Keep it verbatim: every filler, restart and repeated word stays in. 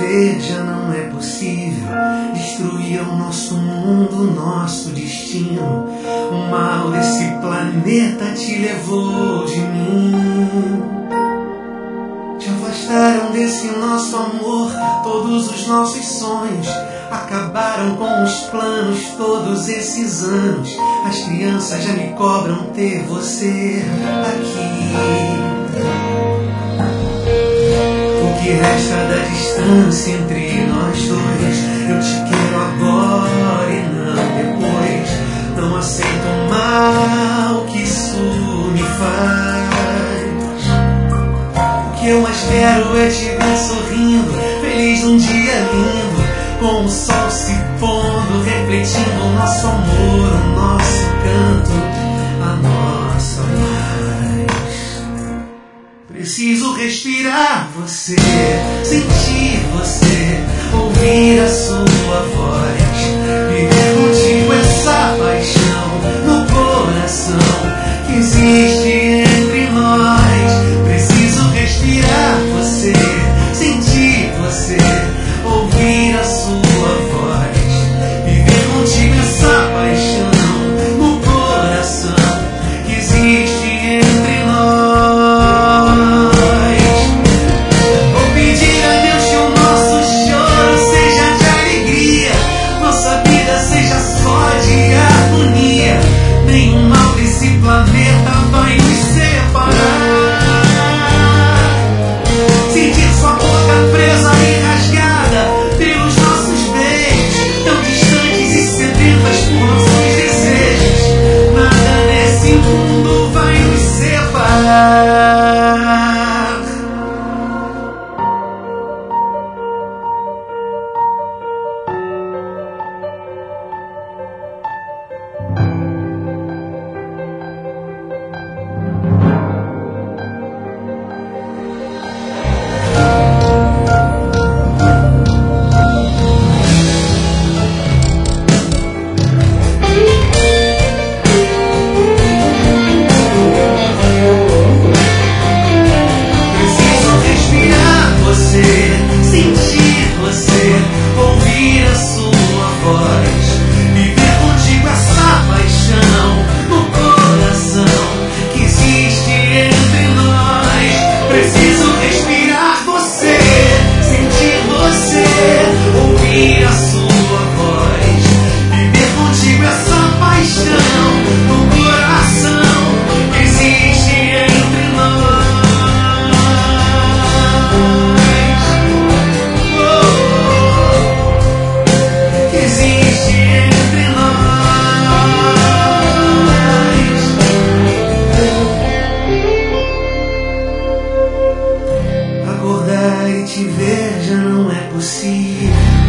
ver já não é possível. Destruíram nosso mundo, nosso destino. O mal desse planeta te levou de mim. Te afastaram desse nosso amor, todos os nossos sonhos. Acabaram com os planos todos esses anos. As crianças já me cobram ter você aqui. O que resta da distância entre nós dois? Eu te quero agora e não depois. Não aceito o mal que isso me faz. O que eu mais quero é te ver sorrindo, feliz num dia lindo, com o sol se pondo, refletindo o nosso amor, o nosso canto, a nossa paz. Preciso respirar você, sentir você, ouvir a sua voz, viver contigo essa paixão no coração que existe entre nós. Preciso respirar você, sentir você, ouvir a sua voz, viver contigo essa paixão no coração que existe entre nós. Vou pedir a Deus que o nosso choro seja de alegria, nossa vida seja só de harmonia. Nenhum mal desse planeta vai nos separar. Sentir sua boca presa e rasgada pelos nossos beijos, tão distantes e sedentas por nossos desejos. Nada nesse mundo vai nos separar. Acordar e te ver já não é possível.